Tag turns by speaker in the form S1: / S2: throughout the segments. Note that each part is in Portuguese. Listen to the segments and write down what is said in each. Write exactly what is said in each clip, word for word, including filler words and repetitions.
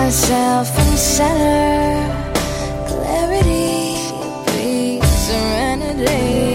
S1: myself in the center. Clarity breeds serenity.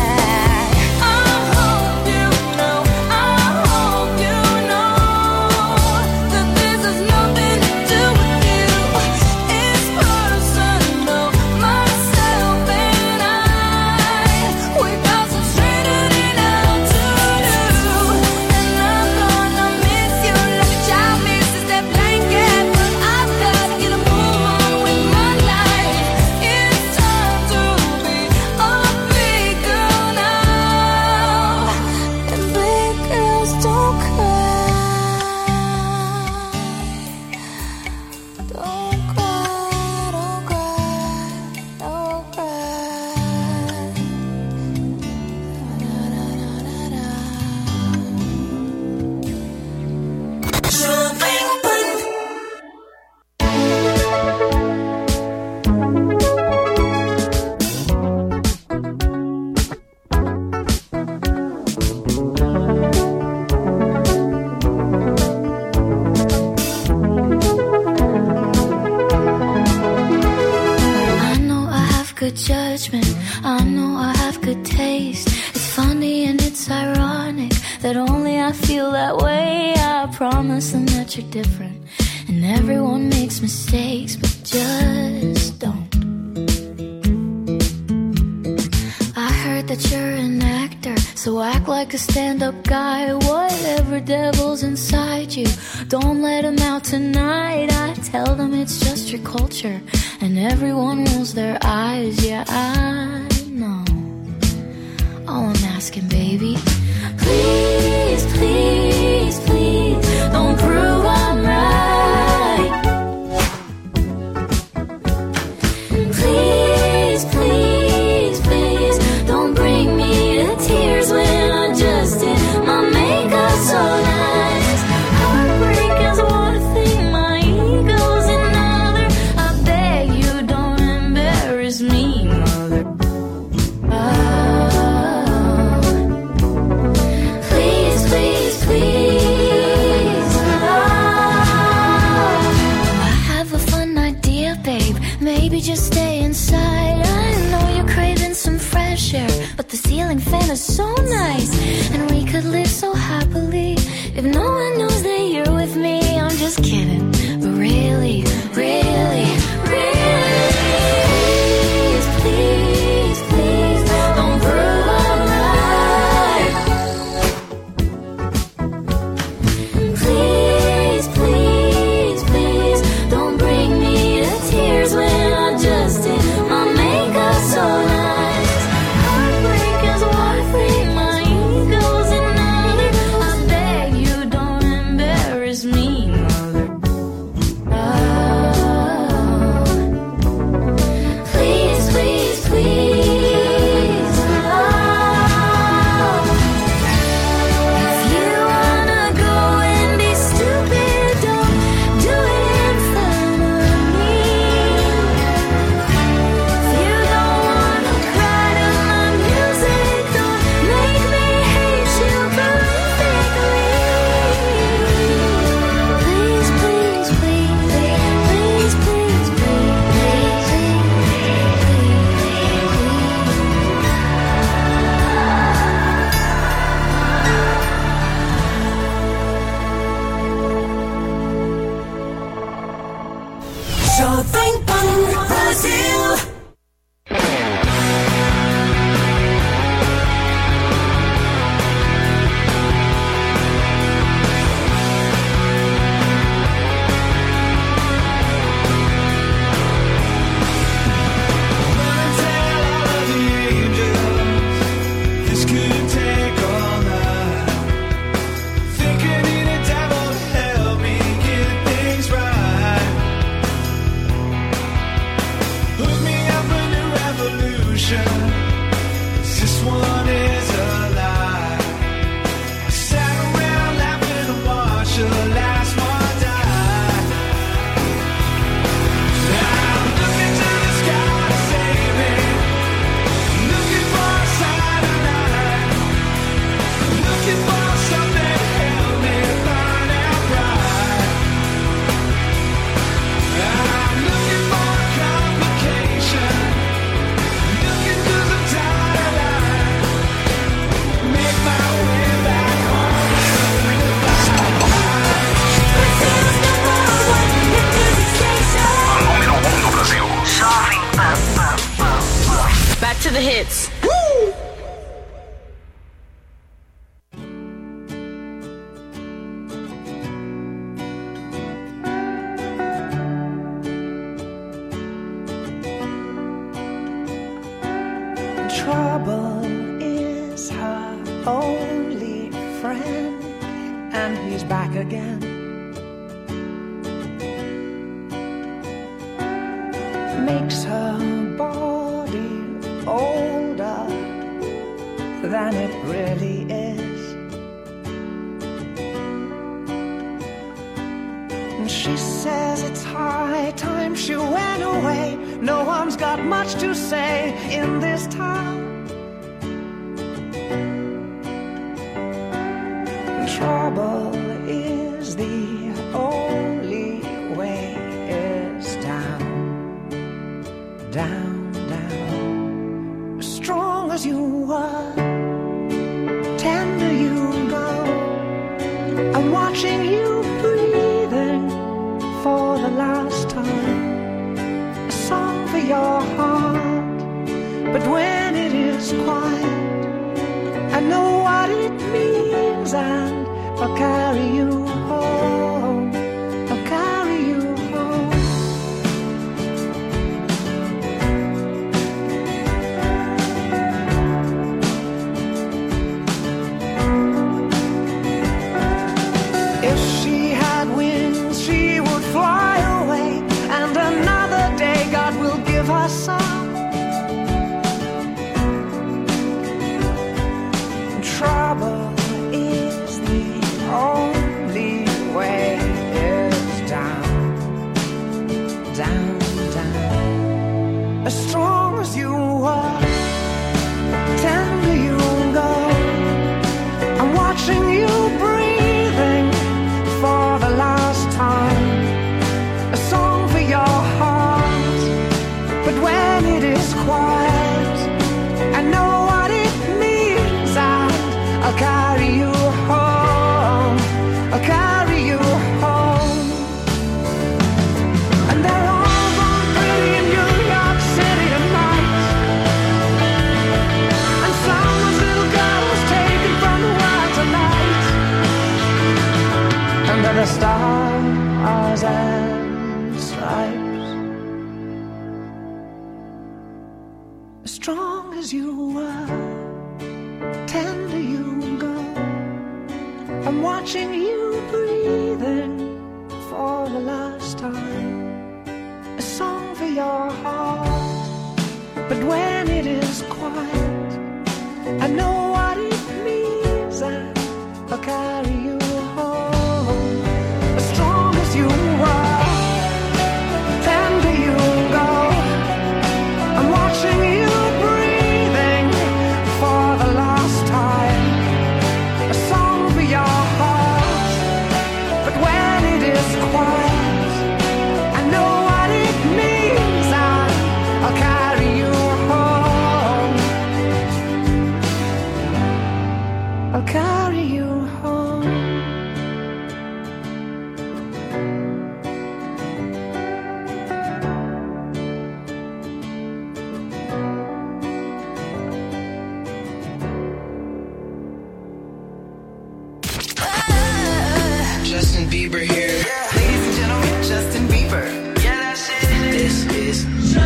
S2: Judgment, I know I have good taste. It's funny and it's ironic that only I feel that way. I promise them that you're different, and everyone makes mistakes, but just don't. I heard that you're an actor, so act like a stand-up guy. Whatever devil's inside you, don't let him out tonight. I tell them it's just your culture, and everyone rolls their eyes. Yeah, I know. All I'm asking, baby, please, please, please, don't prove I'm right. Please, please, please, don't bring me to tears when I just did my makeup so nice. Heartbreak is one thing, my ego's another. I beg you, don't embarrass me, mother. Oh, please, please, please. Oh, I have a fun idea, babe. Maybe just stay inside. I know you're craving some fresh air, but the ceiling fan is so nice, and we could live so happily if no one knows that you're with me. I'm just kidding, but really, really, really, please, please, please, don't prove I'm right. Please, please, please, don't bring me to tears when I just did my makeup so nice. Heartbreak is one thing, my ego's another. I beg you, don't
S3: friend, and he's back again. Makes her body older than it really is. And she says it's high time she went away. No one's got much to say in this town. Trouble is the only way is down, down, down. As strong as you were, tender you go. I'm watching you breathing for the last time. A song for your heart, but when it is quiet, I know what it means, and I'll carry you home. I'll carry you home. If she had wings, she would fly away, and another day God will give her some. Trouble is the only way is down, down, down. As strong as you are, tender you go. I'm watching you breathing for the last time. A song for your heart, but when it is quiet, I know what it means, and I'll carry you home. I'll carry you home. And they're all born pretty in New York City tonight. And someone's little girl was taken from the world tonight. Under the stars and stripes, as strong as you were, tender you go. I'm watching you breathing for the last time. A song for your heart, but when it is quiet, I know what it means, and I'll carry you home. As strong as you are, tender you go. I'm watching you breathing for the last time. A song for your heart, but when it is quiet, I know what it means, and I'll carry you home. I'll carry you home.
S4: Justin Bieber here. Ladies and gentlemen, Justin Bieber. Yeah, that's it. This is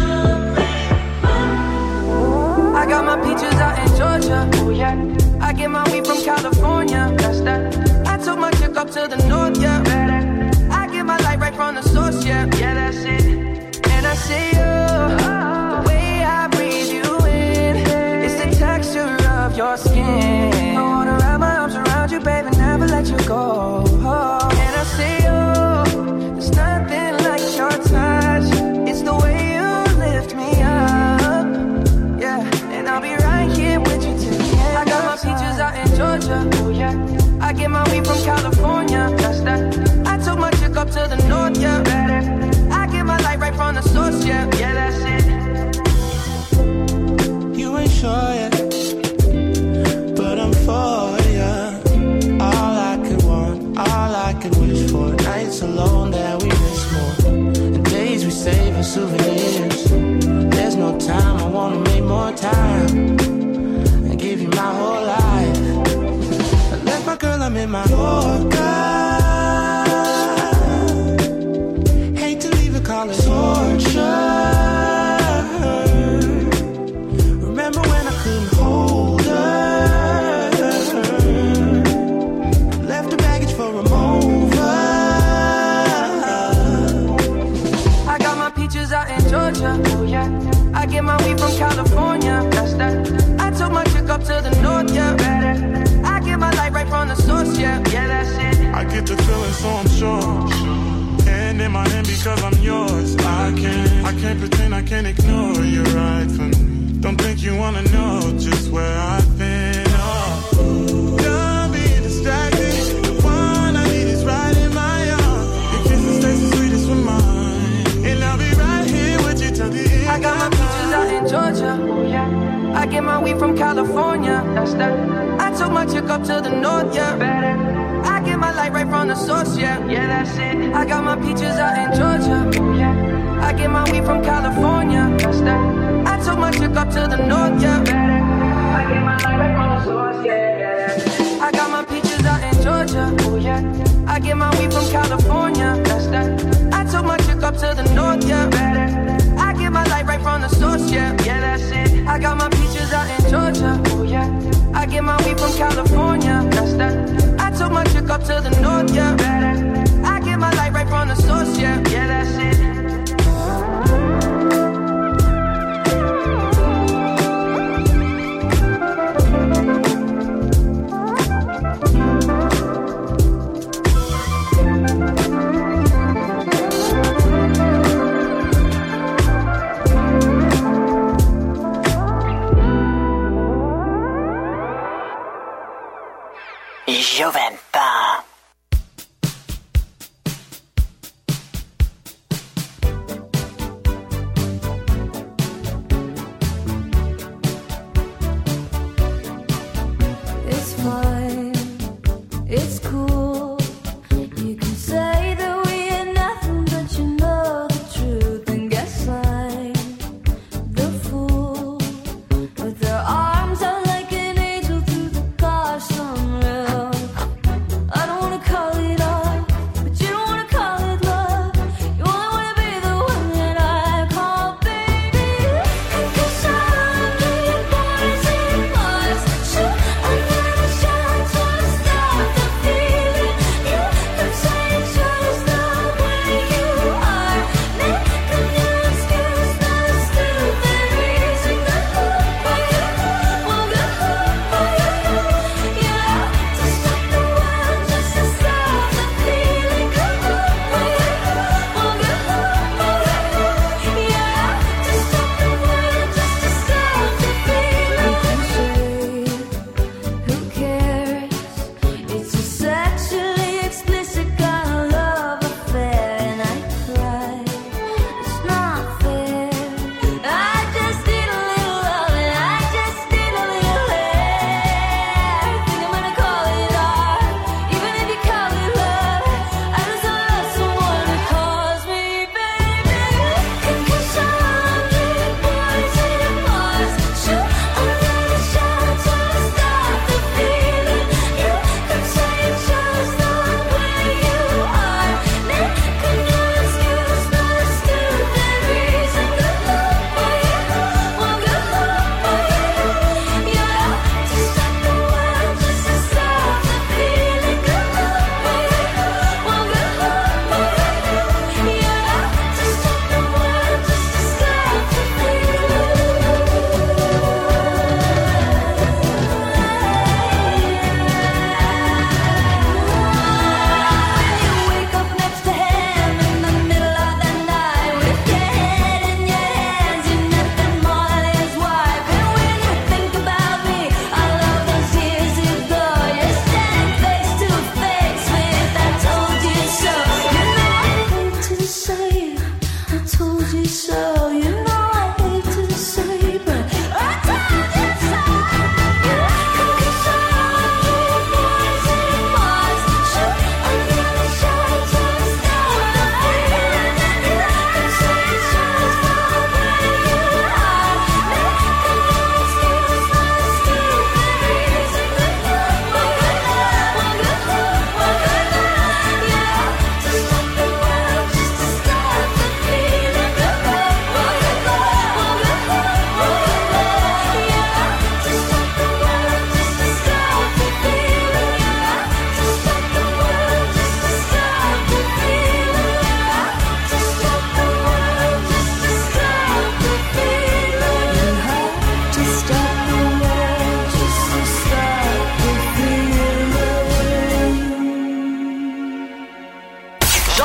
S5: I got my peaches out in Georgia. Oh yeah. I get my weed from California. That's that. I took my chick up to the north, yeah. I get my light right from the source, yeah. Yeah, that's it. And I say, oh, the way I breathe you in, it's the texture of your skin. I wanna wrap my arms around you, baby, never let you go. Oh, and I say, oh, there's nothing like your touch. It's the way you lift me up, yeah. And I'll be right here with you till the end. I got my peaches out in Georgia, oh yeah. I get my weed from California, that's that. I took my chick up to the north, yeah. I get my light right from the source, yeah. Yeah, that's it.
S6: You ain't sure yet, but I'm for ya. All I could want, all I could wish for. Nights alone that we miss more, and days we save as souvenirs. There's no time, I wanna make more time and give you my whole life. I left my girl, I'm in my Yorker. Hate to leave it, call it torture. Remember when I couldn't hold her? get the feeling, so I'm sure. Hand in my hand because I'm yours. I can't, I can't pretend, I can't ignore you right from me. Don't think you wanna know just where I've been. Oh, don't be distracted. The one I need is right in my arms. Your kisses taste the sweetest with mine, and I'll be right here with you till the end.
S5: I got my peaches out in Georgia. I get my weed from California. That's that. I took my chick up to the north, yeah. Better. I get my light right from the source, yeah. Yeah, that's it. I got my peaches out in Georgia. Yeah. I get my weed from California. That's that. I took my chick up to the north, yeah. Better. I get my light right from the source, yeah. Yeah, that's it. I got my peaches out in Georgia. Oh yeah. I get my weed from California. That's that. I took my chick up to the north, yeah. Better. I get my light right from the source, yeah. Yeah, that's it. I got my peaches out in Georgia. Oh yeah. I get my weed from California. That's that. I took my chick up to the north, yeah. Better. I get my light right from the source, yeah. Yeah, that's it.
S7: Juventa.
S2: It's fine, it's cool. You can say that we ain't nothing, but you know the truth. And guess I'm the fool with their arms out like an angel through the car sunroof. I don't wanna call it love, but you don't wanna call it love. You only wanna be the one that I call baby. And 'cause I'm the poison must shoot another shot to stop the feeling.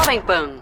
S8: Jovem Pan.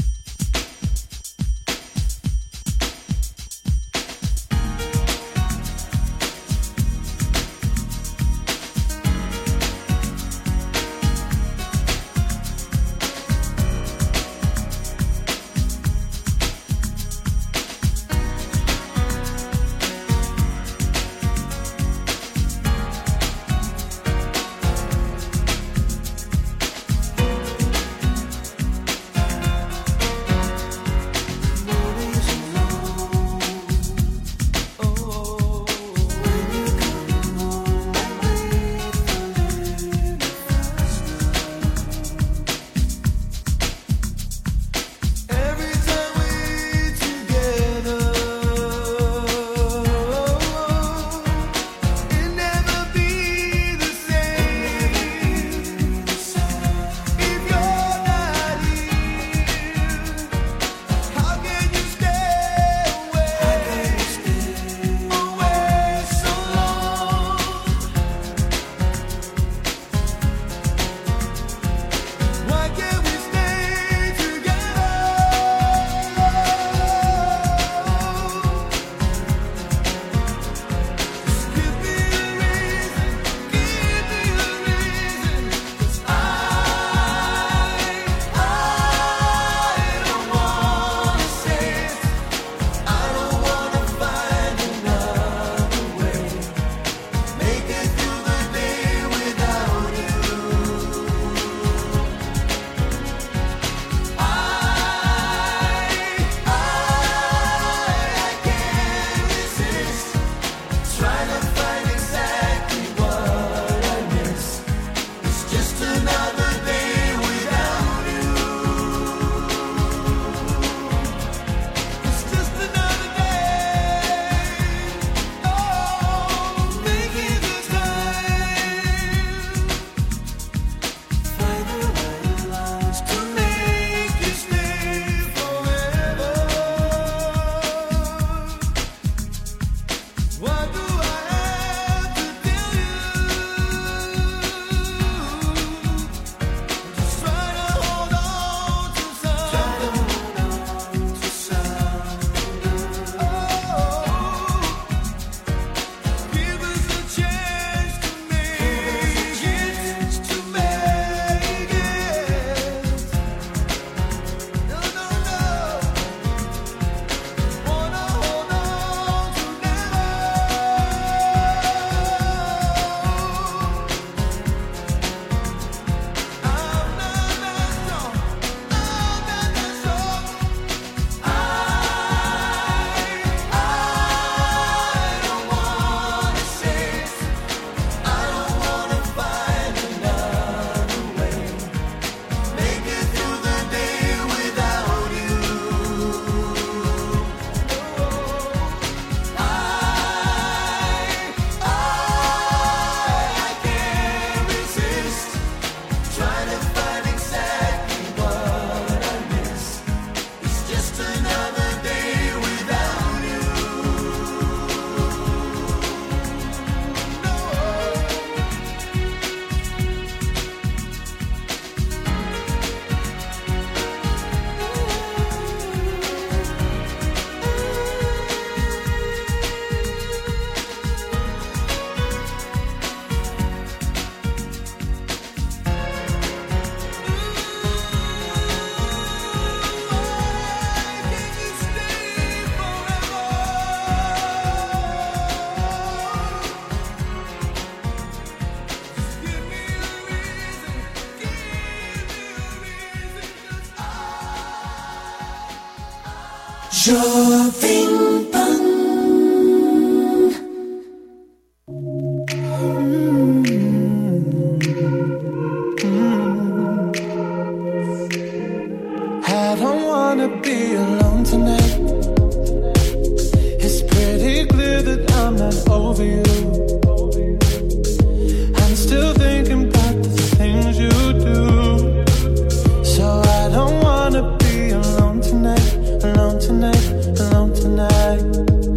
S3: Jovem Pan.
S6: I don't wanna be alone tonight. It's pretty clear that I'm not over you. I'm still thinking about the things you do. So I don't wanna be alone tonight, alone tonight, alone tonight.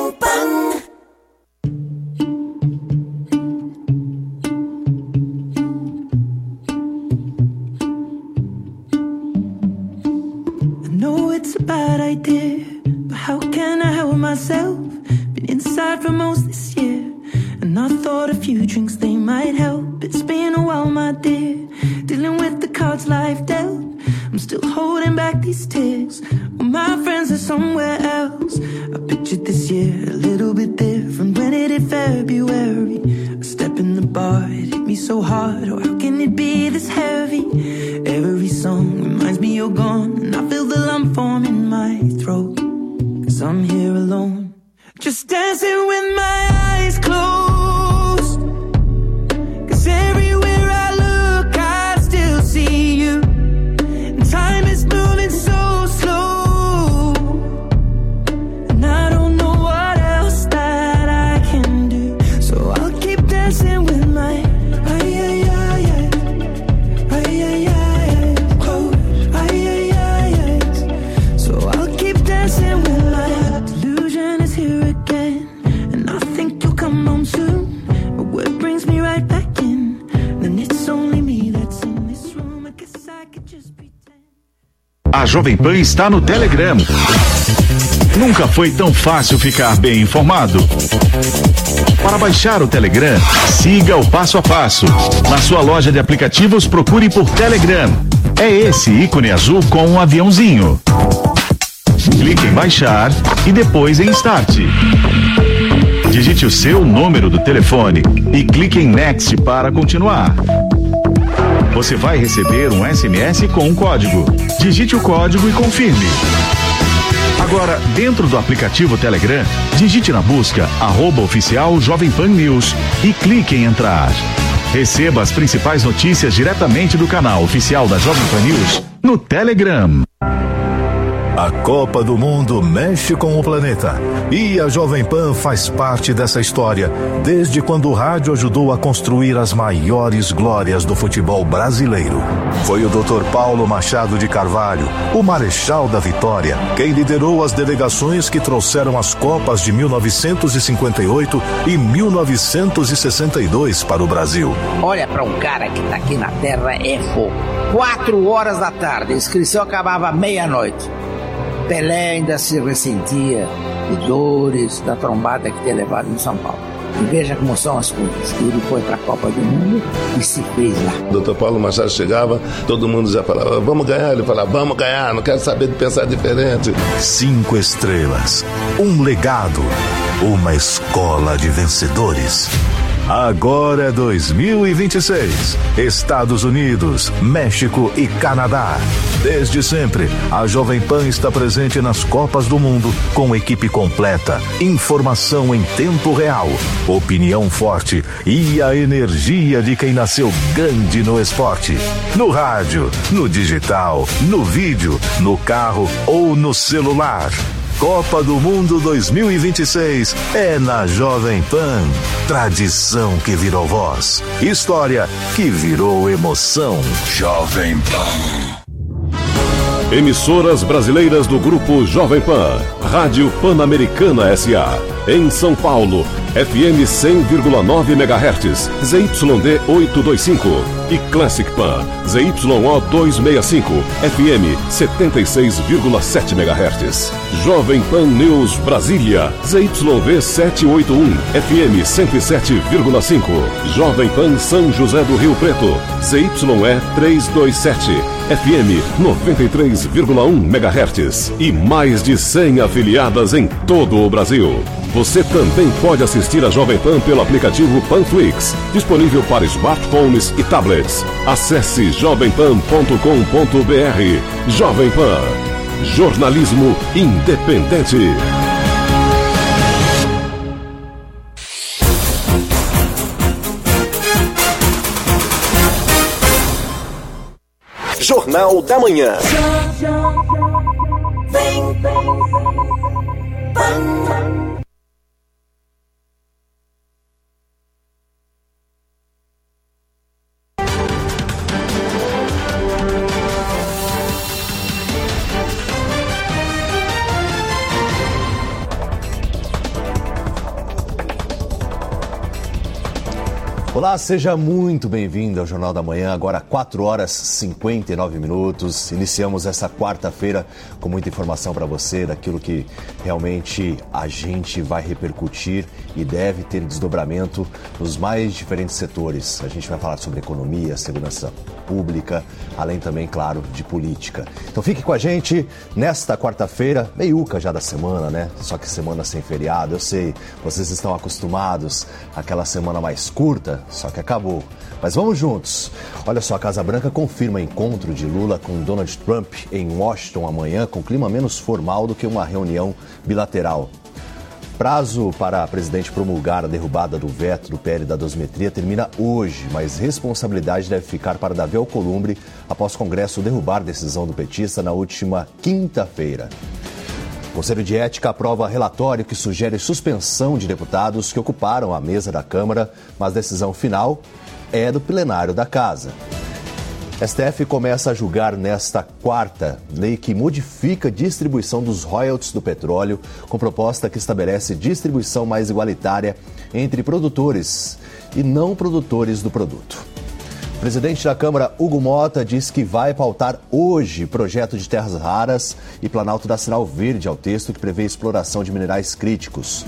S8: Jovem Pan.
S3: I know it's a bad idea, but how can I help myself? Been inside for most this year, and I thought a few drinks they might help. It's been a while, my dear, dealing with the cards life dealt. I'm still holding back these tears, well, my friends are somewhere else. I pictured this year a little bit different. When it hit February, a step in the bar, it hit me so hard. Oh, how can it be this heavy? Every song reminds me you're gone, and I feel the lump form in my throat, 'cause I'm here alone, just dancing with my eyes closed. 'Cause everywhere I look I still see you, and time is moving so slow, and I don't know what else that I can do, so I'll keep dancing with my ay, ay, ay, ay, ay, ay, ay, close, ay, ay, ay, ay. So I'll keep dancing with my delusion is here again, and I think you'll come home soon, but what brings me right back in, then it's only me that's in this room. I guess I could just pretend.
S9: A Jovem Pan está no Telegram. Nunca foi tão fácil ficar bem informado. Para baixar o Telegram, siga o passo a passo. Na sua loja de aplicativos, procure por Telegram. É esse ícone azul com um aviãozinho. Clique em baixar e depois em Start. Digite o seu número do telefone e clique em Next para continuar. Você vai receber um S M S com um código. Digite o código e confirme. Agora, dentro do aplicativo Telegram, digite na busca arroba oficial Jovem Pan News e clique em entrar. Receba as principais notícias diretamente do canal oficial da Jovem Pan News no Telegram.
S10: A Copa do Mundo mexe com o planeta e a Jovem Pan faz parte dessa história desde quando o rádio ajudou a construir as maiores glórias do futebol brasileiro. Foi o doutor Paulo Machado de Carvalho, o Marechal da Vitória, quem liderou as delegações que trouxeram as Copas de mil novecentos e cinquenta e oito e mil novecentos e sessenta e dois para o Brasil.
S11: Olha, para um cara que tá aqui na Terra é fogo. Quatro horas da tarde, a inscrição acabava meia-noite. Pelé ainda se ressentia de dores da trombada que tinha levado em São Paulo. E veja como são as coisas. Ele foi para a Copa do Mundo e se fez lá.
S12: O doutor Paulo Machado chegava, todo mundo já falava, vamos ganhar. Ele falava, vamos ganhar, não quero saber de pensar diferente.
S10: Cinco estrelas, um legado, uma escola de vencedores. Agora é dois mil e vinte e seis. Estados Unidos, México e Canadá. Desde sempre, a Jovem Pan está presente nas Copas do Mundo com equipe completa, informação em tempo real, opinião forte e a energia de quem nasceu grande no esporte. No rádio, no digital, no vídeo, no carro ou no celular. Copa do Mundo dois mil e vinte e seis é na Jovem Pan. Tradição que virou voz. História que virou emoção. Jovem Pan.
S13: Emissoras brasileiras do Grupo Jovem Pan. Rádio Pan-Americana S A. Em São Paulo, F M cem vírgula nove megahertz, Z Y D oitocentos e vinte e cinco. E Classic Pan, Z Y O duzentos e sessenta e cinco, F M setenta e seis vírgula sete megahertz. Jovem Pan News Brasília, Z Y V setecentos e oitenta e um, F M cento e sete vírgula cinco. Jovem Pan São José do Rio Preto, Z Y E trezentos e vinte e sete, F M noventa e três vírgula um megahertz. E mais de cem afiliadas em todo o Brasil. Você também pode assistir a Jovem Pan pelo aplicativo Panflix, disponível para smartphones e tablets. Acesse jovem pan ponto com ponto b r. Jovem Pan. Jornalismo independente.
S14: Jornal da Manhã.
S8: Vem, vem, Pan. Olá, seja muito bem-vindo ao Jornal da Manhã, agora quatro horas e cinquenta e nove minutos. Iniciamos essa quarta-feira com muita informação para você daquilo que realmente a gente vai repercutir e deve ter desdobramento nos mais diferentes setores. A gente vai falar sobre economia, segurança pública, além também, claro, de política. Então fique com a gente nesta quarta-feira, meiuca já da semana, né? Só que semana sem feriado, eu sei, vocês estão acostumados àquela semana mais curta, só que acabou. Mas vamos juntos. Olha só, a Casa Branca confirma encontro de Lula com Donald Trump em Washington amanhã, com clima menos formal do que uma reunião bilateral. Prazo para a presidente promulgar a derrubada do veto do P L da dosimetria termina hoje, mas responsabilidade deve ficar para Davi Alcolumbre após o Congresso derrubar a decisão do petista na última quinta-feira. O Conselho de Ética aprova relatório que sugere suspensão de deputados que ocuparam a mesa da Câmara, mas a decisão final é do plenário da Casa. S T F começa a julgar nesta quarta lei que modifica a distribuição dos royalties do petróleo, com proposta que estabelece distribuição mais igualitária entre produtores e não produtores do produto. O presidente da Câmara, Hugo Mota, diz que vai pautar hoje projeto de terras raras e Planalto dá sinal verde ao texto que prevê exploração de minerais críticos.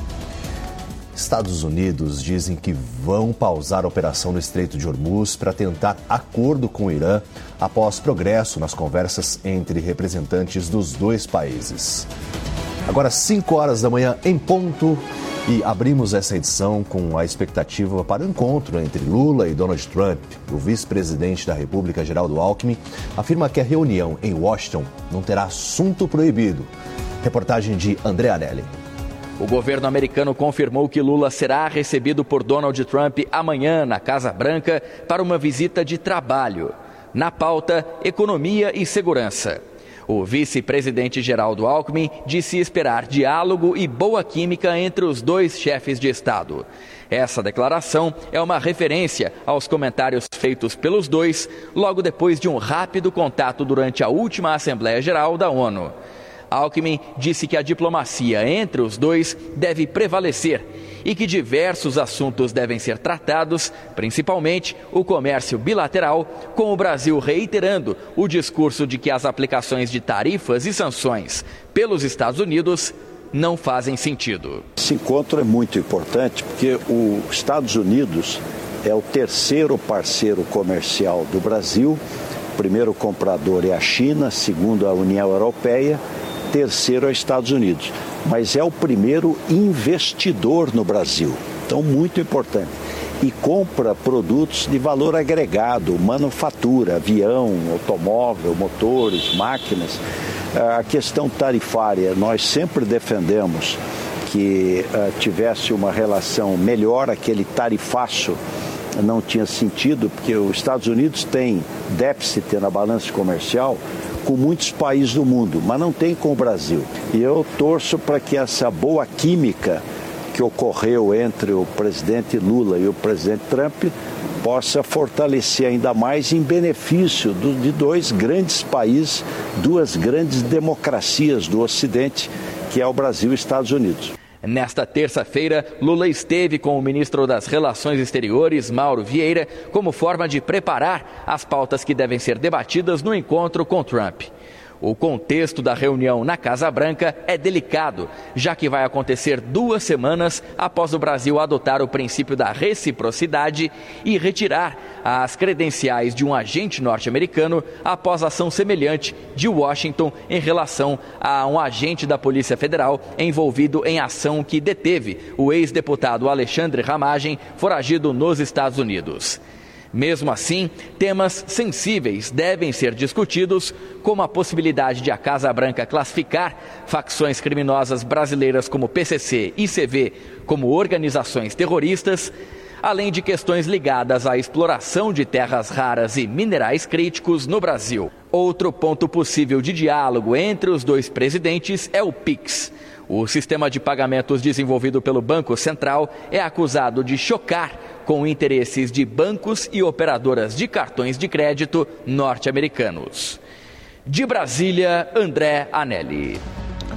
S8: Estados Unidos dizem que vão pausar a operação no Estreito de Hormuz para tentar acordo com o Irã após progresso nas conversas entre representantes dos dois países. Agora, cinco horas da manhã em ponto, e abrimos essa edição com a expectativa para o encontro entre Lula e Donald Trump. O vice-presidente da República, Geraldo Alckmin, afirma que a reunião em Washington não terá assunto proibido. Reportagem de André Anelli.
S14: O governo americano confirmou que Lula será recebido por Donald Trump amanhã na Casa Branca para uma visita de trabalho. Na pauta, economia e segurança. O vice-presidente Geraldo Alckmin disse esperar diálogo e boa química entre os dois chefes de Estado. Essa declaração é uma referência aos comentários feitos pelos dois logo depois de um rápido contato durante a última Assembleia Geral da ONU. Alckmin disse que a diplomacia entre os dois deve prevalecer e que diversos assuntos devem ser tratados, principalmente o comércio bilateral, com o Brasil reiterando o discurso de que as aplicações de tarifas e sanções pelos Estados Unidos não fazem sentido.
S15: Esse encontro é muito importante porque os Estados Unidos é o terceiro parceiro comercial do Brasil. O primeiro comprador é a China, segundo a União Europeia, terceiro é os Estados Unidos, mas é o primeiro investidor no Brasil, então muito importante. E compra produtos de valor agregado, manufatura, avião, automóvel, motores, máquinas. A questão tarifária, nós sempre defendemos que uh, tivesse uma relação melhor, aquele tarifaço não tinha sentido, porque os Estados Unidos têm déficit na balança comercial com muitos países do mundo, mas não tem com o Brasil. E eu torço para que essa boa química que ocorreu entre o presidente Lula e o presidente Trump possa fortalecer ainda mais em benefício do, de dois grandes países, duas grandes democracias do Ocidente, que é o Brasil e os Estados Unidos.
S14: Nesta terça-feira, Lula esteve com o ministro das Relações Exteriores, Mauro Vieira, como forma de preparar as pautas que devem ser debatidas no encontro com Trump. O contexto da reunião na Casa Branca é delicado, já que vai acontecer duas semanas após o Brasil adotar o princípio da reciprocidade e retirar as credenciais de um agente norte-americano após ação semelhante de Washington em relação a um agente da Polícia Federal envolvido em ação que deteve o ex-deputado Alexandre Ramagem, foragido nos Estados Unidos. Mesmo assim, temas sensíveis devem ser discutidos, como a possibilidade de a Casa Branca classificar facções criminosas brasileiras como P C C e C V como organizações terroristas, além de questões ligadas à exploração de terras raras e minerais críticos no Brasil. Outro ponto possível de diálogo entre os dois presidentes é o Pix. O sistema de pagamentos desenvolvido pelo Banco Central é acusado de chocar com interesses de bancos e operadoras de cartões de crédito norte-americanos. De Brasília, André Anelli.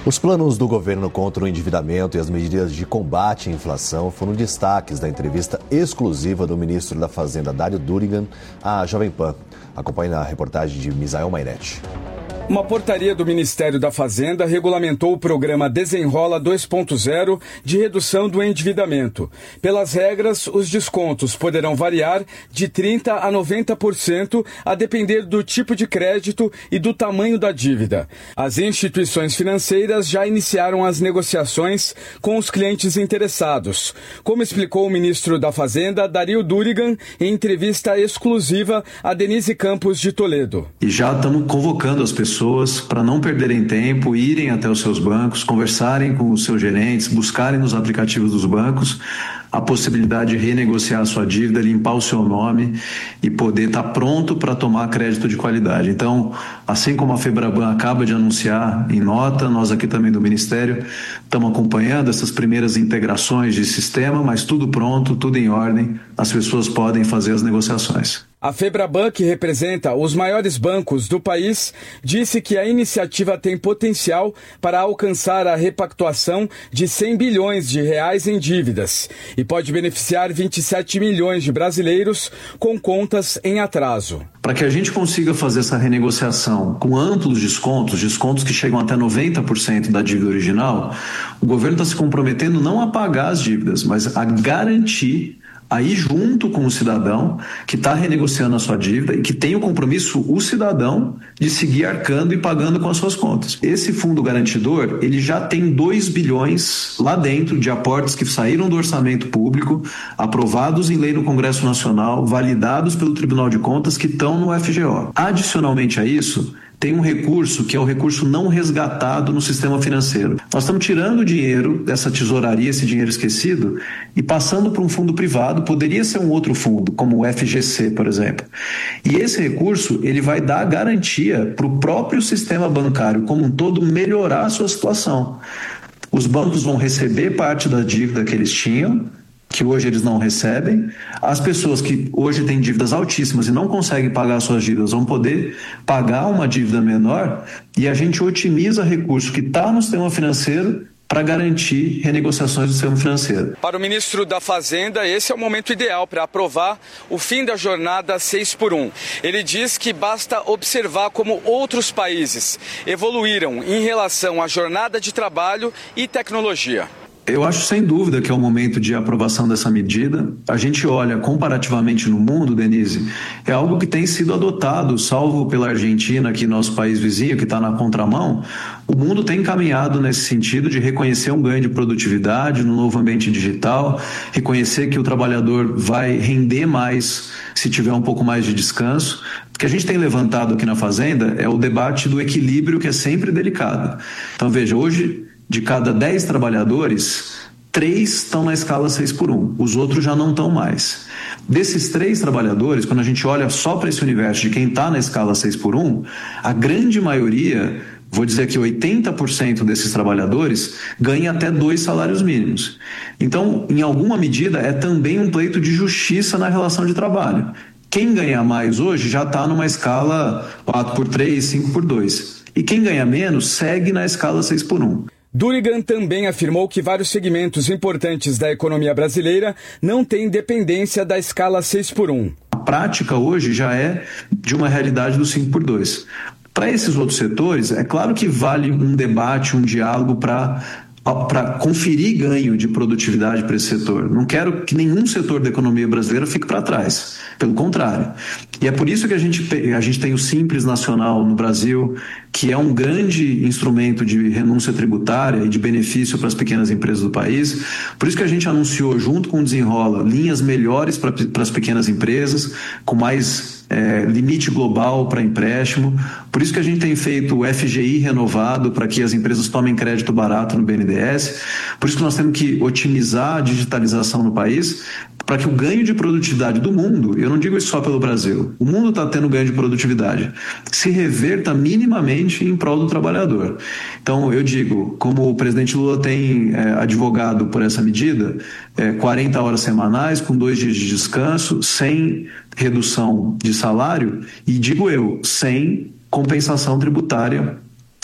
S8: Os planos do governo contra o endividamento e as medidas de combate à inflação foram destaques da entrevista exclusiva do ministro da Fazenda, Dário Durigan, à Jovem Pan. Acompanhe na reportagem de Misael Mainetti.
S16: Uma portaria do Ministério da Fazenda regulamentou o programa Desenrola dois ponto zero de redução do endividamento. Pelas regras, os descontos poderão variar de trinta por cento a noventa por cento, a depender do tipo de crédito e do tamanho da dívida. As instituições financeiras já iniciaram as negociações com os clientes interessados, como explicou o ministro da Fazenda, Dário Durigan, em entrevista exclusiva a Denise Campos de Toledo.
S17: E já estamos convocando as pessoas pessoas para não perderem tempo, irem até os seus bancos, conversarem com os seus gerentes, buscarem nos aplicativos dos bancos a possibilidade de renegociar a sua dívida, limpar o seu nome e poder estar pronto para tomar crédito de qualidade. Então, assim como a Febraban acaba de anunciar em nota, nós aqui também do Ministério estamos acompanhando essas primeiras integrações de sistema, mas tudo pronto, tudo em ordem, as pessoas podem fazer as negociações.
S16: A Febraban, que representa os maiores bancos do país, disse que a iniciativa tem potencial para alcançar a repactuação de cem bilhões de reais em dívidas e pode beneficiar vinte e sete milhões de brasileiros com contas em atraso.
S17: Para que a gente consiga fazer essa renegociação com amplos descontos, descontos que chegam até noventa por cento da dívida original, o governo está se comprometendo não a pagar as dívidas, mas a garantir aí junto com o cidadão que está renegociando a sua dívida e que tem o compromisso, o cidadão, de seguir arcando e pagando com as suas contas. Esse fundo garantidor, ele já tem dois bilhões lá dentro de aportes que saíram do orçamento público, aprovados em lei no Congresso Nacional, validados pelo Tribunal de Contas, que estão no F G O. Adicionalmente a isso, tem um recurso que é o recurso não resgatado no sistema financeiro. Nós estamos tirando o dinheiro dessa tesouraria, esse dinheiro esquecido, e passando para um fundo privado, poderia ser um outro fundo, como o F G C, por exemplo. E esse recurso, ele vai dar garantia para o próprio sistema bancário como um todo melhorar a sua situação. Os bancos vão receber parte da dívida que eles tinham, que hoje eles não recebem. As pessoas que hoje têm dívidas altíssimas e não conseguem pagar suas dívidas vão poder pagar uma dívida menor e a gente otimiza recurso que está no sistema financeiro para garantir renegociações do sistema financeiro.
S16: Para o ministro da Fazenda, esse é o momento ideal para aprovar o fim da jornada seis por um. Ele diz que basta observar como outros países evoluíram em relação à jornada de trabalho e tecnologia.
S17: Eu acho sem dúvida que é o momento de aprovação dessa medida. A gente olha comparativamente no mundo, Denise, é algo que tem sido adotado, salvo pela Argentina, aqui nosso país vizinho, que está na contramão. O mundo tem caminhado nesse sentido de reconhecer um ganho de produtividade no novo ambiente digital, reconhecer que o trabalhador vai render mais se tiver um pouco mais de descanso. O que a gente tem levantado aqui na Fazenda é o debate do equilíbrio, que é sempre delicado. Então, veja, hoje, de cada dez trabalhadores, três estão na escala seis por um, os outros já não estão mais. Desses três trabalhadores, quando a gente olha só para esse universo de quem está na escala seis por um, a grande maioria, vou dizer que oitenta por cento desses trabalhadores ganha até dois salários mínimos. Então, em alguma medida, é também um pleito de justiça na relação de trabalho. Quem ganha mais hoje já está numa escala quatro por três, cinco por dois. E quem ganha menos segue na escala seis por um.
S16: Durigan também afirmou que vários segmentos importantes da economia brasileira não têm dependência da escala seis por um.
S17: A prática hoje já é de uma realidade do cinco por dois. Para esses outros setores, é claro que vale um debate, um diálogo para para conferir ganho de produtividade para esse setor. Não quero que nenhum setor da economia brasileira fique para trás. Pelo contrário. E é por isso que a gente, a gente tem o Simples Nacional no Brasil, que é um grande instrumento de renúncia tributária e de benefício para as pequenas empresas do país. Por isso que a gente anunciou, junto com o Desenrola, linhas melhores para, para as pequenas empresas, com mais É, limite global para empréstimo. Por isso que a gente tem feito o F G I renovado para que as empresas tomem crédito barato no B N D E S. Por isso que nós temos que otimizar a digitalização no país para que o ganho de produtividade do mundo, eu não digo isso só pelo Brasil, o mundo está tendo ganho de produtividade, se reverta minimamente em prol do trabalhador. Então, eu digo, como o presidente Lula tem é, advogado por essa medida, é, quarenta horas semanais, com dois dias de descanso, sem redução de salário, e digo eu, sem compensação tributária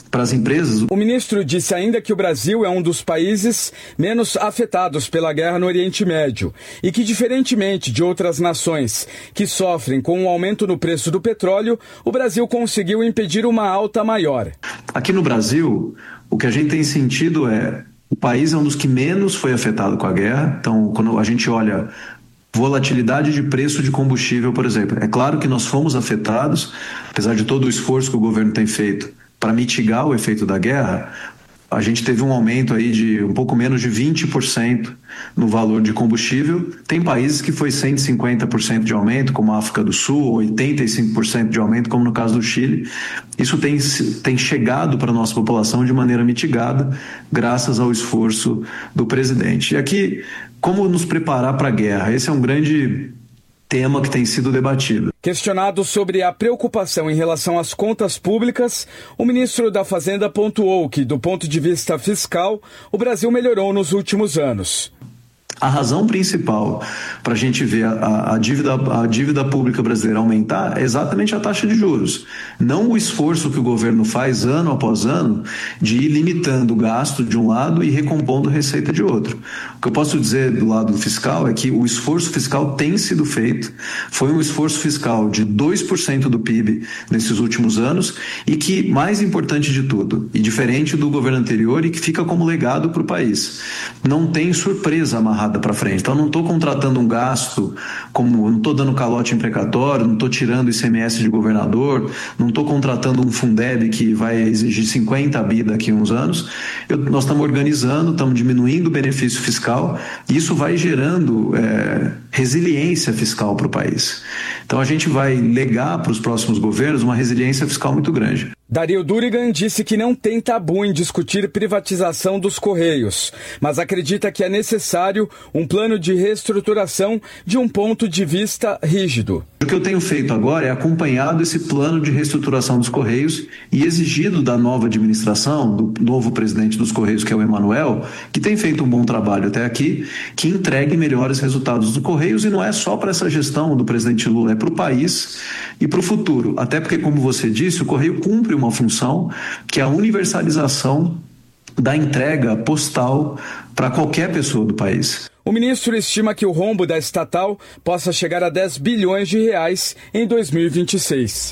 S17: para as empresas.
S16: O ministro disse ainda que o Brasil é um dos países menos afetados pela guerra no Oriente Médio e que, diferentemente de outras nações que sofrem com o aumento no preço do petróleo, o Brasil conseguiu impedir uma alta maior.
S17: Aqui no Brasil, o que a gente tem sentido é o país é um dos que menos foi afetado com a guerra. Então, quando a gente olha volatilidade de preço de combustível, por exemplo, é claro que nós fomos afetados, apesar de todo o esforço que o governo tem feito para mitigar o efeito da guerra, a gente teve um aumento aí de um pouco menos de vinte por cento no valor de combustível. Tem países que foi cento e cinquenta por cento de aumento, como a África do Sul, oitenta e cinco por cento de aumento, como no caso do Chile. Isso tem, tem chegado para a nossa população de maneira mitigada, graças ao esforço do presidente. E aqui, como nos preparar para a guerra? Esse é um grande tema que tem sido debatido.
S16: Questionado sobre a preocupação em relação às contas públicas, o ministro da Fazenda pontuou que, do ponto de vista fiscal, o Brasil melhorou nos últimos anos.
S17: A razão principal para a gente ver a, a, dívida, a dívida pública brasileira aumentar é exatamente a taxa de juros. Não o esforço que o governo faz ano após ano de ir limitando o gasto de um lado e recompondo receita de outro. O que eu posso dizer do lado fiscal é que o esforço fiscal tem sido feito. Foi um esforço fiscal de dois por cento do P I B nesses últimos anos e que, mais importante de tudo, e diferente do governo anterior e que fica como legado para o país, não tem surpresa amarrada para frente. Então, eu não estou contratando um gasto, como não estou dando calote imprecatório, não estou tirando I C M S de governador, não estou contratando um Fundeb que vai exigir cinquenta bi daqui a uns anos. Eu, nós estamos organizando, estamos diminuindo o benefício fiscal e isso vai gerando é, resiliência fiscal para o país. Então, a gente vai legar para os próximos governos uma resiliência fiscal muito grande.
S16: Dario Durigan disse que não tem tabu em discutir privatização dos Correios, mas acredita que é necessário um plano de reestruturação de um ponto de vista rígido.
S17: O que eu tenho feito agora é acompanhado esse plano de reestruturação dos Correios e exigido da nova administração, do novo presidente dos Correios, que é o Emanuel, que tem feito um bom trabalho até aqui, que entregue melhores resultados dos Correios, e não é só para essa gestão do presidente Lula, é para o país e para o futuro. Até porque, como você disse, o Correio cumpre uma função que é a universalização da entrega postal para qualquer pessoa do país.
S16: O ministro estima que o rombo da estatal possa chegar a dez bilhões de reais em dois mil e vinte e seis.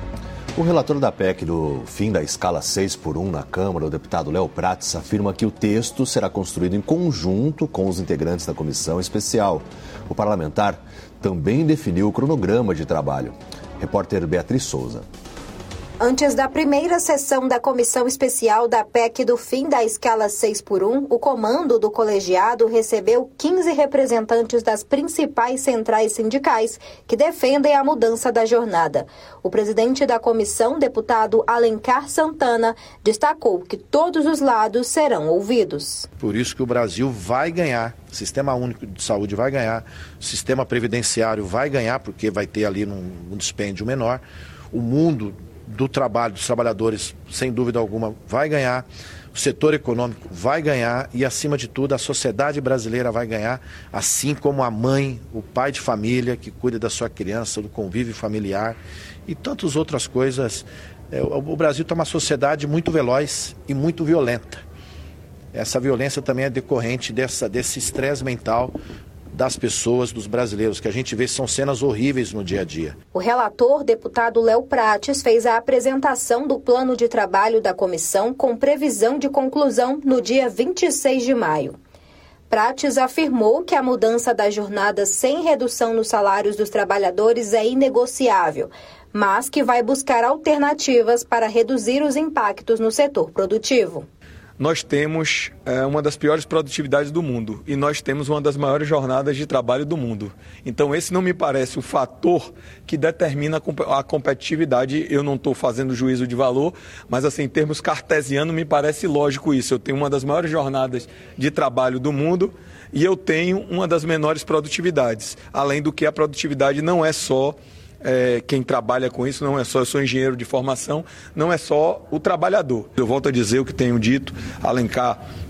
S8: O relator da P E C do fim da escala seis por um na Câmara, o deputado Léo Prates, afirma que o texto será construído em conjunto com os integrantes da comissão especial. O parlamentar também definiu o cronograma de trabalho. Repórter Beatriz Souza.
S18: Antes da primeira sessão da Comissão Especial da P E C do fim da escala seis por um, o comando do colegiado recebeu quinze representantes das principais centrais sindicais que defendem a mudança da jornada. O presidente da comissão, deputado Alencar Santana, destacou que todos os lados serão ouvidos.
S19: Por isso que o Brasil vai ganhar, o Sistema Único de Saúde vai ganhar, o sistema previdenciário vai ganhar, porque vai ter ali um, um dispêndio menor, o mundo do trabalho, dos trabalhadores, sem dúvida alguma, vai ganhar, o setor econômico vai ganhar e, acima de tudo, a sociedade brasileira vai ganhar, assim como a mãe, o pai de família que cuida da sua criança, do convívio familiar e tantas outras coisas. O Brasil está uma sociedade muito veloz e muito violenta. Essa violência também é decorrente dessa, desse estresse mental das pessoas, dos brasileiros, que a gente vê são cenas horríveis no dia a dia.
S18: O relator, deputado Léo Prates, fez a apresentação do plano de trabalho da comissão com previsão de conclusão no dia vinte e seis de maio. Prates afirmou que a mudança da jornada sem redução nos salários dos trabalhadores é inegociável, mas que vai buscar alternativas para reduzir os impactos no setor produtivo.
S20: Nós temos é, uma das piores produtividades do mundo e nós temos uma das maiores jornadas de trabalho do mundo. Então esse não me parece o fator que determina a competitividade. Eu não estou fazendo juízo de valor, mas assim, em termos cartesianos me parece lógico isso. Eu tenho uma das maiores jornadas de trabalho do mundo e eu tenho uma das menores produtividades. Além do que a produtividade não é só... É, quem trabalha com isso, não é só, eu sou engenheiro de formação, não é só o trabalhador. Eu volto a dizer o que tenho dito, Alencar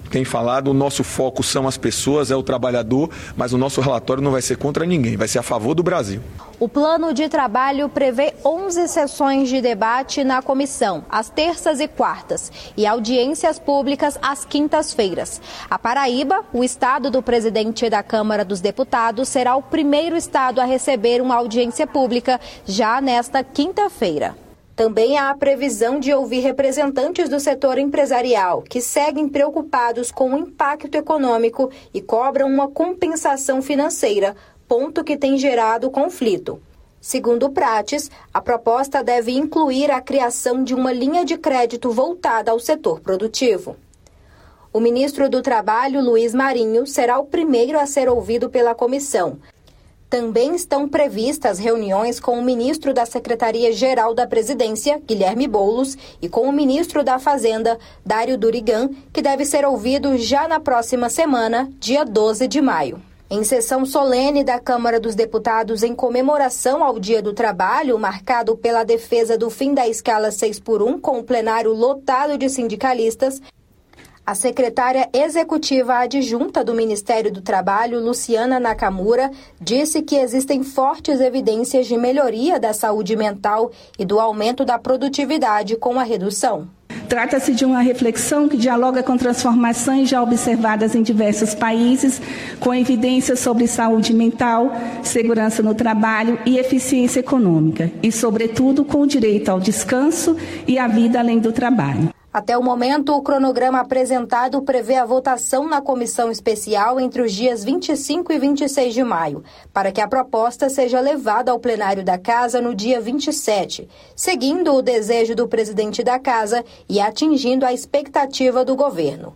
S20: tem falado, o nosso foco são as pessoas, é o trabalhador, mas o nosso relatório não vai ser contra ninguém, vai ser a favor do Brasil.
S18: O plano de trabalho prevê onze sessões de debate na comissão, às terças e quartas, e audiências públicas às quintas-feiras. A Paraíba, o estado do presidente da Câmara dos Deputados, será o primeiro estado a receber uma audiência pública já nesta quinta-feira. Também há a previsão de ouvir representantes do setor empresarial, que seguem preocupados com o impacto econômico e cobram uma compensação financeira, ponto que tem gerado conflito. Segundo Prates, a proposta deve incluir a criação de uma linha de crédito voltada ao setor produtivo. O ministro do Trabalho, Luiz Marinho, será o primeiro a ser ouvido pela comissão. Também estão previstas reuniões com o ministro da Secretaria-Geral da Presidência, Guilherme Boulos, e com o ministro da Fazenda, Dário Durigan, que deve ser ouvido já na próxima semana, dia doze de maio. Em sessão solene da Câmara dos Deputados em comemoração ao Dia do Trabalho, marcado pela defesa do fim da escala seis por um, com o plenário lotado de sindicalistas, a secretária executiva adjunta do Ministério do Trabalho, Luciana Nakamura, disse que existem fortes evidências de melhoria da saúde mental e do aumento da produtividade com a redução.
S21: Trata-se de uma reflexão que dialoga com transformações já observadas em diversos países, com evidências sobre saúde mental, segurança no trabalho e eficiência econômica, e, sobretudo, com o direito ao descanso e à vida além do trabalho.
S18: Até o momento, o cronograma apresentado prevê a votação na comissão especial entre os dias vinte e cinco e vinte e seis de maio, para que a proposta seja levada ao plenário da Casa no dia vinte e sete, seguindo o desejo do presidente da Casa e atingindo a expectativa do governo.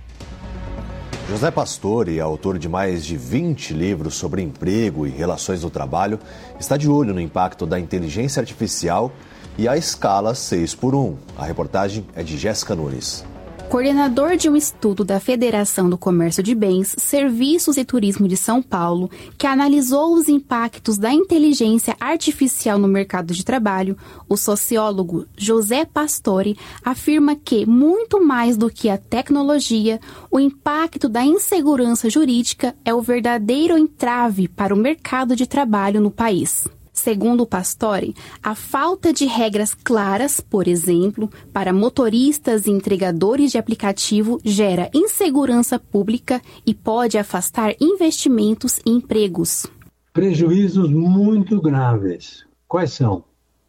S8: José Pastore, autor de mais de vinte livros sobre emprego e relações do trabalho, está de olho no impacto da inteligência artificial e a escala seis por um. A reportagem é de Jéssica Nunes.
S22: Coordenador de um estudo da Federação do Comércio de Bens, Serviços e Turismo de São Paulo, que analisou os impactos da inteligência artificial no mercado de trabalho, o sociólogo José Pastore afirma que, muito mais do que a tecnologia, o impacto da insegurança jurídica é o verdadeiro entrave para o mercado de trabalho no país. Segundo o Pastore, a falta de regras claras, por exemplo, para motoristas e entregadores de aplicativo gera insegurança pública e pode afastar investimentos e empregos.
S23: Prejuízos muito graves. Quais são?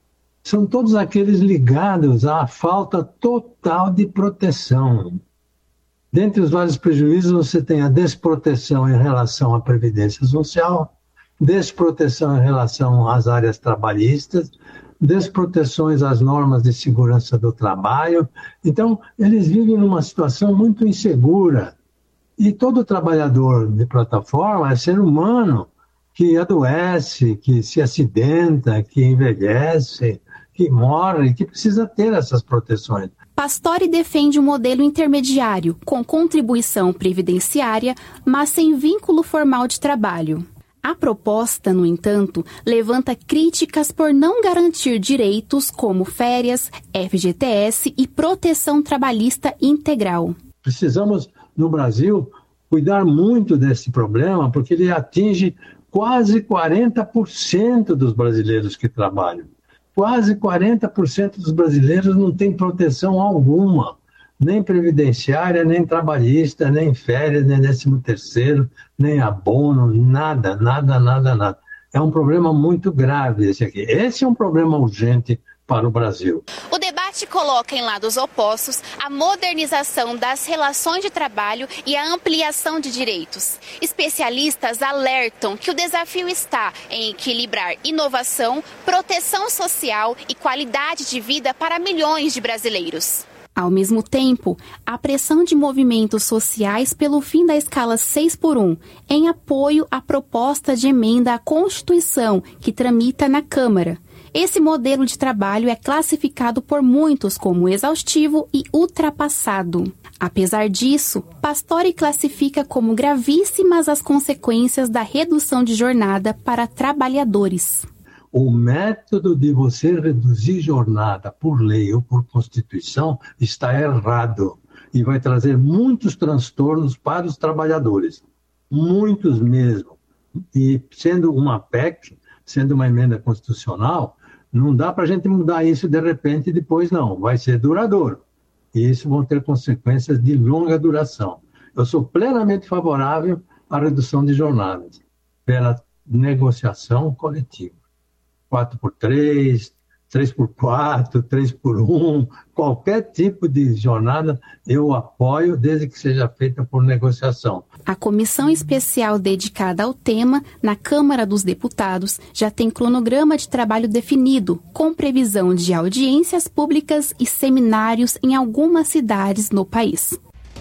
S23: São todos aqueles ligados à falta total de proteção. Dentre os vários prejuízos, você tem a desproteção em relação à previdência social, desproteção em relação às áreas trabalhistas, desproteções às normas de segurança do trabalho. Então, eles vivem numa situação muito insegura. E todo trabalhador de plataforma é ser humano que adoece, que se acidenta, que envelhece, que morre, que precisa ter essas proteções.
S22: Pastore defende um modelo intermediário, com contribuição previdenciária, mas sem vínculo formal de trabalho. A proposta, no entanto, levanta críticas por não garantir direitos como férias, F G T S e proteção trabalhista integral.
S23: Precisamos, no Brasil, cuidar muito desse problema, porque ele atinge quase quarenta por cento dos brasileiros que trabalham. Quase quarenta por cento dos brasileiros não têm proteção alguma. Nem previdenciária, nem trabalhista, nem férias, nem décimo terceiro, nem abono, nada, nada, nada, nada. É um problema muito grave esse aqui. Esse é um problema urgente para o Brasil.
S22: O debate coloca em lados opostos a modernização das relações de trabalho e a ampliação de direitos. Especialistas alertam que o desafio está em equilibrar inovação, proteção social e qualidade de vida para milhões de brasileiros. Ao mesmo tempo, a pressão de movimentos sociais pelo fim da escala seis por um, em apoio à proposta de emenda à Constituição que tramita na Câmara. Esse modelo de trabalho é classificado por muitos como exaustivo e ultrapassado. Apesar disso, Pastore classifica como gravíssimas as consequências da redução de jornada para trabalhadores.
S23: O método de você reduzir jornada por lei ou por Constituição está errado. e vai trazer muitos transtornos para os trabalhadores, muitos mesmo. E sendo uma P E C, sendo uma emenda constitucional, não dá para a gente mudar isso de repente e depois não, vai ser duradouro. E isso vão ter consequências de longa duração. Eu sou plenamente favorável à redução de jornadas, pela negociação coletiva. quatro por três, três por quatro, três por um, qualquer tipo de jornada eu apoio, desde que seja feita por negociação.
S1: A comissão especial dedicada ao tema, na Câmara dos Deputados, já tem cronograma de trabalho definido, com previsão de audiências públicas e seminários em algumas cidades no país.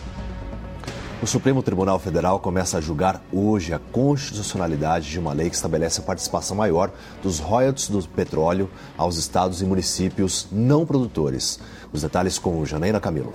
S8: O Supremo Tribunal Federal começa a julgar hoje a constitucionalidade de uma lei que estabelece a participação maior dos royalties do petróleo aos estados e municípios não produtores. Os detalhes com Janaína Camilo.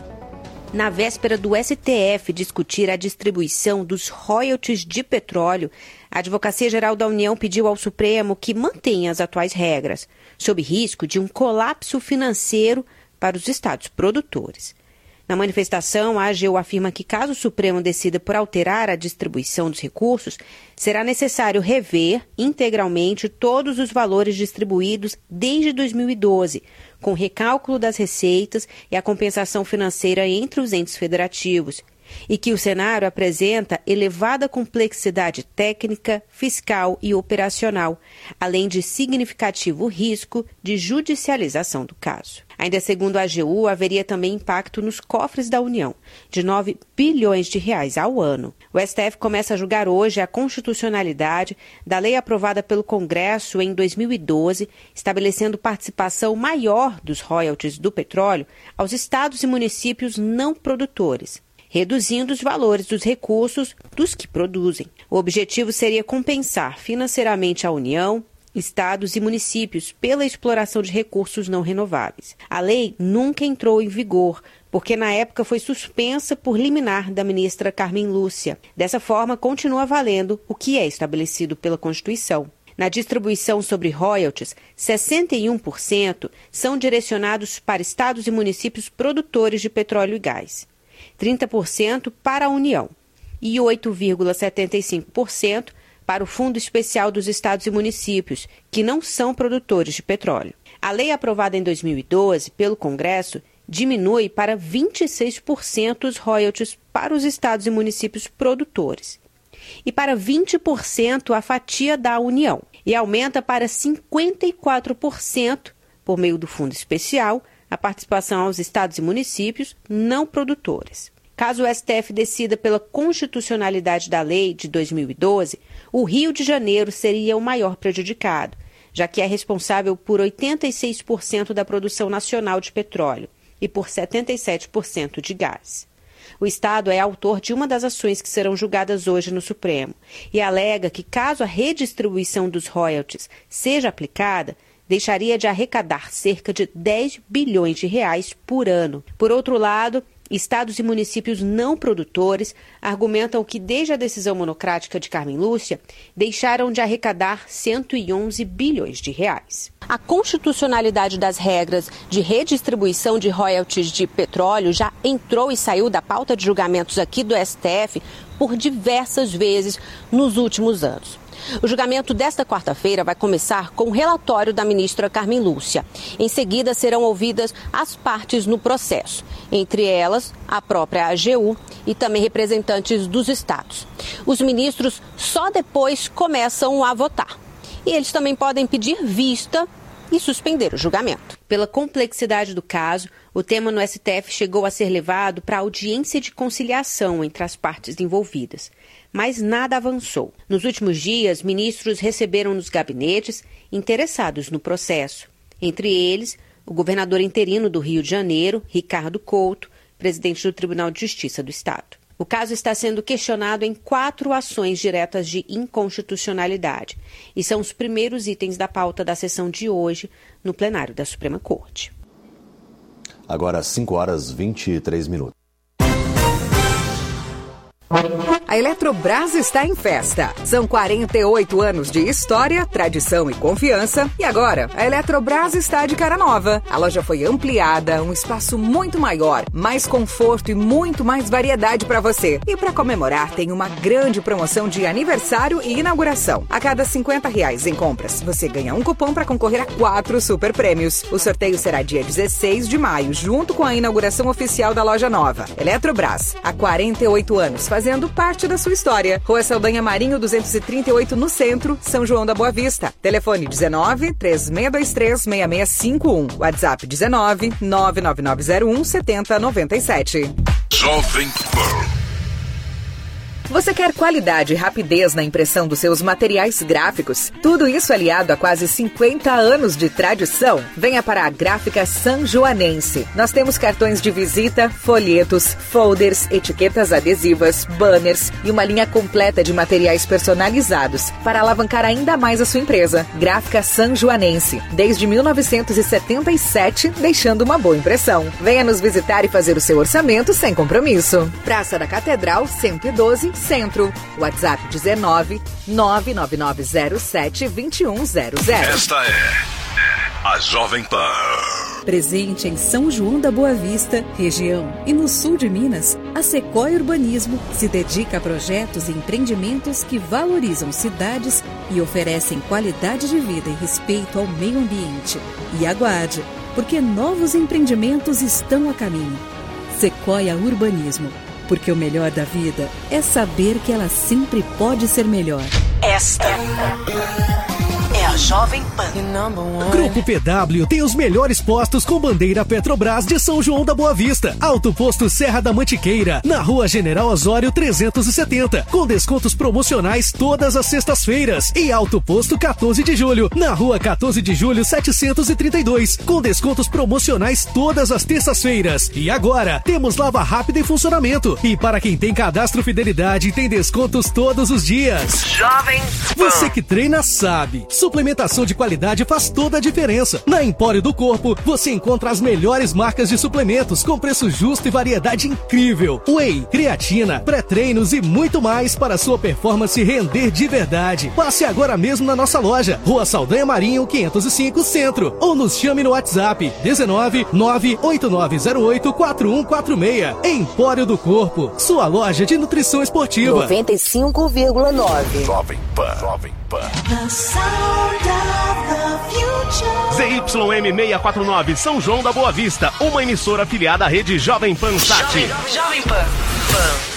S4: Na véspera do S T F discutir a distribuição dos royalties de petróleo, a Advocacia Geral da União pediu ao Supremo que mantenha as atuais regras, sob risco de um colapso financeiro para os estados produtores. Na manifestação, a AGU afirma que, caso o Supremo decida por alterar a distribuição dos recursos, será necessário rever integralmente todos os valores distribuídos desde dois mil e doze, com recálculo das receitas e a compensação financeira entre os entes federativos, e que o cenário apresenta elevada complexidade técnica, fiscal e operacional, além de significativo risco de judicialização do caso. Ainda segundo a AGU, haveria também impacto nos cofres da União, de nove bilhões de reais ao ano. O S T F começa a julgar hoje a constitucionalidade da lei aprovada pelo Congresso em dois mil e doze, estabelecendo participação maior dos royalties do petróleo aos estados e municípios não produtores, reduzindo os valores dos recursos dos que produzem. O objetivo seria compensar financeiramente a União, estados e municípios pela exploração de recursos não renováveis. A lei nunca entrou em vigor, porque na época foi suspensa por liminar da ministra Carmen Lúcia. Dessa forma, continua valendo o que é estabelecido pela Constituição. Na distribuição sobre royalties, sessenta e um por cento são direcionados para estados e municípios produtores de petróleo e gás, trinta por cento para a União e oito vírgula setenta e cinco por cento para o Fundo Especial dos Estados e Municípios, que não são produtores de petróleo. A lei aprovada em dois mil e doze pelo Congresso diminui para vinte e seis por cento os royalties para os estados e municípios produtores e para vinte por cento a fatia da União, e aumenta para cinquenta e quatro por cento, por meio do Fundo Especial, a participação aos estados e municípios não produtores. Caso o S T F decida pela constitucionalidade da lei de dois mil e doze, o Rio de Janeiro seria o maior prejudicado, já que é responsável por oitenta e seis por cento da produção nacional de petróleo e por setenta e sete por cento de gás. O Estado é autor de uma das ações que serão julgadas hoje no Supremo e alega que, caso a redistribuição dos royalties seja aplicada, deixaria de arrecadar cerca de dez bilhões de reais por ano. Por outro lado, estados e municípios não produtores argumentam que, desde a decisão monocrática de Carmen Lúcia, deixaram de arrecadar cento e onze bilhões de reais. A constitucionalidade das regras de redistribuição de royalties de petróleo já entrou e saiu da pauta de julgamentos aqui do S T F por diversas vezes nos últimos anos. O julgamento desta quarta-feira vai começar com o relatório da ministra Carmen Lúcia. Em seguida, serão ouvidas as partes no processo, entre elas a própria A G U e também representantes dos estados. Os ministros só depois começam a votar. E eles também podem pedir vista e suspender o julgamento. Pela complexidade do caso, o tema no S T F chegou a ser levado para a audiência de conciliação entre as partes envolvidas. Mas nada avançou. Nos últimos dias, ministros receberam nos gabinetes interessados no processo. Entre eles, o governador interino do Rio de Janeiro, Ricardo Couto, presidente do Tribunal de Justiça do Estado. O caso está sendo questionado em quatro ações diretas de inconstitucionalidade e são os primeiros itens da pauta da sessão de hoje no plenário da Suprema Corte.
S8: Agora, cinco horas e vinte e três minutos.
S2: A Eletrobras está em festa. São quarenta e oito anos de história, tradição e confiança. E agora, a Eletrobras está de cara nova. A loja foi ampliada, um espaço muito maior, mais conforto e muito mais variedade para você. E para comemorar, tem uma grande promoção de aniversário e inauguração. A cada cinquenta reais em compras, você ganha um cupom para concorrer a quatro super prêmios. O sorteio será dia dezesseis de maio, junto com a inauguração oficial da loja nova. Eletrobras, há quarenta e oito anos, fazendo parte da sua história. Rua Saldanha Marinho, duzentos e trinta e oito, no centro, São João da Boa Vista. Telefone dezenove, três seis dois três, seis seis cinco um. WhatsApp dezenove, nove nove nove zero um, sete zero nove sete.
S10: Jovem Pan.
S2: Você quer qualidade e rapidez na impressão dos seus materiais gráficos? Tudo isso aliado a quase cinquenta anos de tradição? Venha para a Gráfica Sanjoanense. Nós temos cartões de visita, folhetos, folders, etiquetas adesivas, banners e uma linha completa de materiais personalizados para alavancar ainda mais a sua empresa. Gráfica Sanjoanense, desde mil novecentos e setenta e sete, deixando uma boa impressão. Venha nos visitar e fazer o seu orçamento sem compromisso. Praça da Catedral, cento e doze, Centro. WhatsApp dezenove, nove nove nove zero sete, dois um zero zero.
S10: Esta é a Jovem Pan.
S5: Presente em São João da Boa Vista, região e no sul de Minas, a Sequoia Urbanismo se dedica a projetos e empreendimentos que valorizam cidades e oferecem qualidade de vida e respeito ao meio ambiente. E aguarde, porque novos empreendimentos estão a caminho. Sequoia Urbanismo. Porque o melhor da vida é saber que ela sempre pode ser melhor.
S7: Esta é a Jovem Pan.
S24: Grupo P W tem os melhores postos com bandeira Petrobras de São João da Boa Vista. Alto Posto Serra da Mantiqueira, na Rua General Osório trezentos e setenta, com descontos promocionais todas as sextas-feiras. E Alto Posto quatorze de julho, na Rua quatorze de julho setecentos e trinta e dois, com descontos promocionais todas as terças-feiras. E agora, temos lava rápida em funcionamento. E para quem tem cadastro Fidelidade, tem descontos todos os dias.
S7: Jovem Pan.
S24: Você que treina sabe. Suplementação de qualidade faz toda a diferença. Na Empório do Corpo, você encontra as melhores marcas de suplementos com preço justo e variedade incrível. Whey, creatina, pré-treinos e muito mais para sua performance render de verdade. Passe agora mesmo na nossa loja, Rua Saldanha Marinho, quinhentos e cinco, Centro. Ou nos chame no WhatsApp dezenove, nove oito nove zero oito, quatro um quatro seis. Empório do Corpo, sua loja de nutrição esportiva.
S7: noventa e cinco vírgula nove.
S10: Jovem Pan. Jovem Pan.
S25: Z Y M seiscentos e quarenta e nove, São João da Boa Vista, uma emissora afiliada à rede Jovem Pan Sat.
S7: Jovem, Jovem Pan. Pan.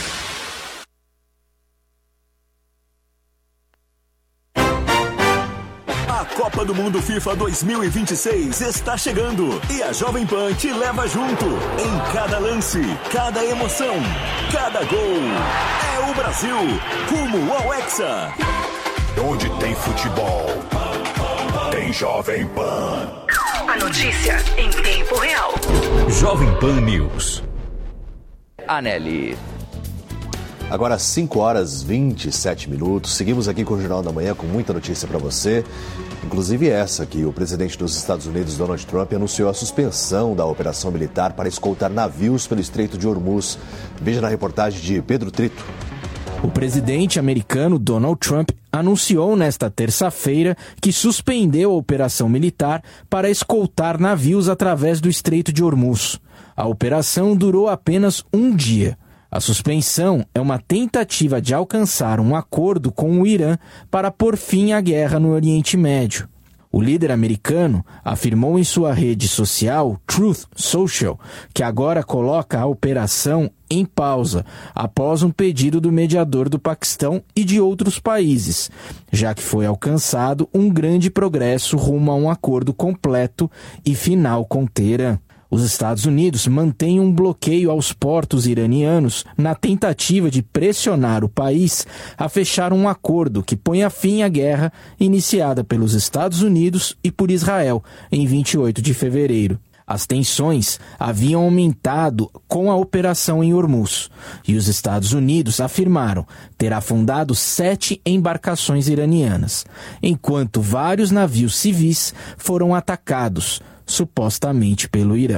S26: A Copa do Mundo FIFA dois mil e vinte e seis está chegando e a Jovem Pan te leva junto em cada lance, cada emoção, cada gol. É o Brasil rumo ao Hexa.
S10: Onde tem futebol, tem Jovem Pan.
S7: A notícia em tempo real.
S10: Jovem Pan News.
S14: Aneli.
S8: Agora cinco horas e vinte e sete minutos. Seguimos aqui com o Jornal da Manhã com muita notícia para você. Inclusive essa, que o presidente dos Estados Unidos, Donald Trump, anunciou a suspensão da operação militar para escoltar navios pelo Estreito de Hormuz. Veja na reportagem de Pedro Trito.
S27: O presidente americano Donald Trump anunciou nesta terça-feira que suspendeu a operação militar para escoltar navios através do Estreito de Hormuz. A operação durou apenas um dia. A suspensão é uma tentativa de alcançar um acordo com o Irã para pôr fim à guerra no Oriente Médio. O líder americano afirmou em sua rede social, Truth Social, que agora coloca a operação em pausa, após um pedido do mediador do Paquistão e de outros países, já que foi alcançado um grande progresso rumo a um acordo completo e final com Teherã. Os Estados Unidos mantêm um bloqueio aos portos iranianos na tentativa de pressionar o país a fechar um acordo que ponha fim à guerra iniciada pelos Estados Unidos e por Israel em vinte e oito de fevereiro. As tensões haviam aumentado com a operação em Hormuz e os Estados Unidos afirmaram ter afundado sete embarcações iranianas, enquanto vários navios civis foram atacados, supostamente pelo Irã.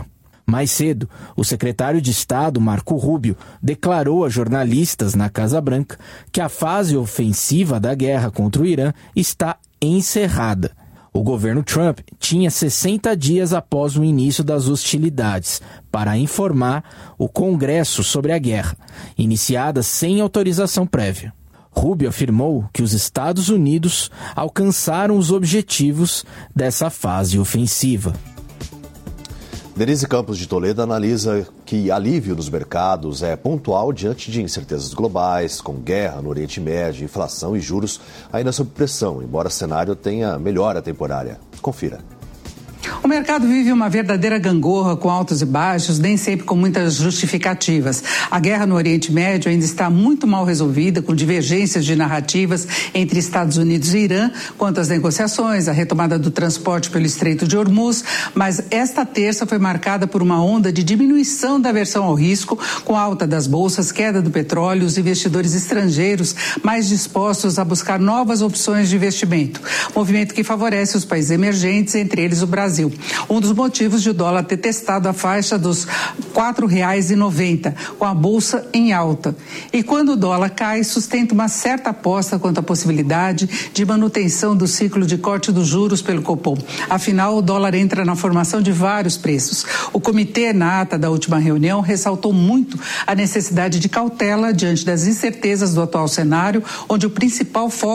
S27: Mais cedo, o secretário de Estado, Marco Rubio, declarou a jornalistas na Casa Branca que a fase ofensiva da guerra contra o Irã está encerrada. O governo Trump tinha sessenta dias após o início das hostilidades para informar o Congresso sobre a guerra, iniciada sem autorização prévia. Rubio afirmou que os Estados Unidos alcançaram os objetivos dessa fase ofensiva.
S8: Denise Campos de Toledo analisa que alívio nos mercados é pontual diante de incertezas globais, com guerra no Oriente Médio, inflação e juros ainda sob pressão, embora o cenário tenha melhora temporária. Confira.
S3: O mercado vive uma verdadeira gangorra com altos e baixos, nem sempre com muitas justificativas. A guerra no Oriente Médio ainda está muito mal resolvida, com divergências de narrativas entre Estados Unidos e Irã quanto às negociações, a retomada do transporte pelo Estreito de Hormuz, mas esta terça foi marcada por uma onda de diminuição da aversão ao risco, com alta das bolsas, queda do petróleo, os investidores estrangeiros mais dispostos a buscar novas opções de investimento. Movimento que favorece os países emergentes, entre eles o Brasil. Um dos motivos de o dólar ter testado a faixa dos quatro reais e noventa centavos, com a bolsa em alta. E quando o dólar cai, sustenta uma certa aposta quanto à possibilidade de manutenção do ciclo de corte dos juros pelo Copom. Afinal, o dólar entra na formação de vários preços. O comitê, na ata da última reunião, ressaltou muito a necessidade de cautela diante das incertezas do atual cenário, onde o principal foco